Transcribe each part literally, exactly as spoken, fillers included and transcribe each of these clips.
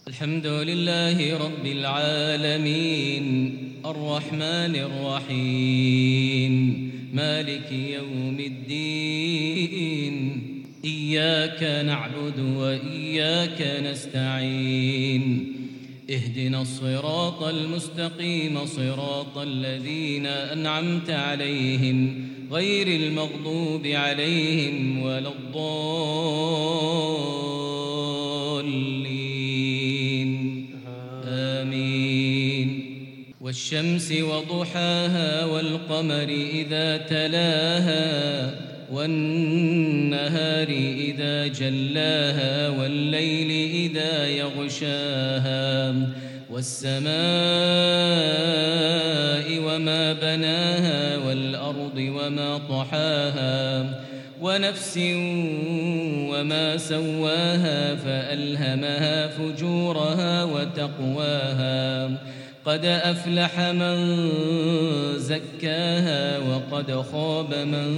الحمد لله رب العالمين الرحمن الرحيم مالك يوم الدين إياك نعبد وإياك نستعين اهدنا الصراط المستقيم صراط الذين أنعمت عليهم غير المغضوب عليهم ولا الضالين آمين والشمس وضحاها والقمر إذا تلاها والنهار إذا جلاها والليل إذا يغشاها والسماء وما بناها والأرض وما طحاها ونفس وما سواها فألهمها فجورها وتقواها قد أفلح من زكاها وقد خاب من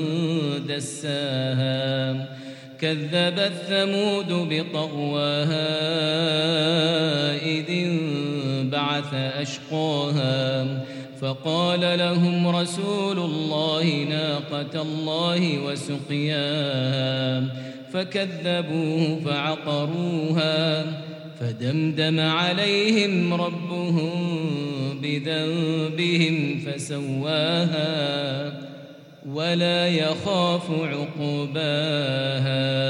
دساها كذبت ثمود بطغواها إذ انبعث أشقاها فقال لهم رسول الله ناقة الله وسقياها فكذبوه فعقروها فدمدم عليهم ربهم بذنبهم فسواها ولا يخاف عقباها.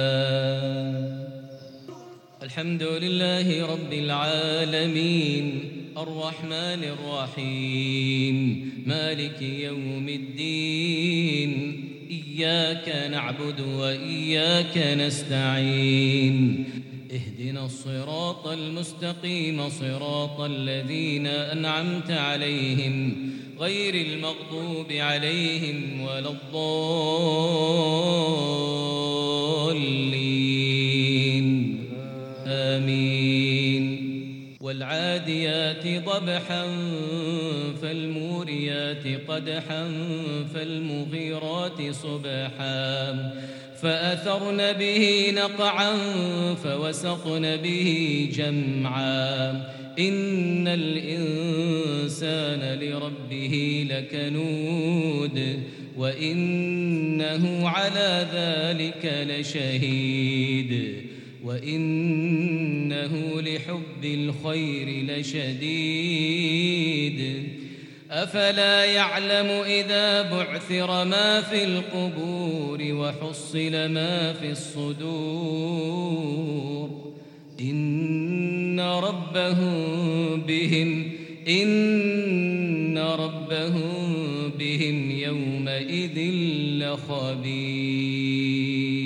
الحمد لله رب العالمين الرحمن الرحيم مالك يوم الدين إياك نعبد وإياك نستعين اهدنا الصراط المستقيم صراط الذين أنعمت عليهم غير المغضوب عليهم ولا الضالين آمين والعاديات ضبحا فالموريات قدحا فالمغيرات صبحا فأثرن به نقعا فوسطن به جمعا إن الإنسان لربه لكنود وإنه على ذلك لشهيد وإنه لحب الخير لشديد أفلا يعلم إذا بعثر ما في القبور وحصل ما في الصدور إن ربهم بهم إن ربهم بهم يومئذ لخبير.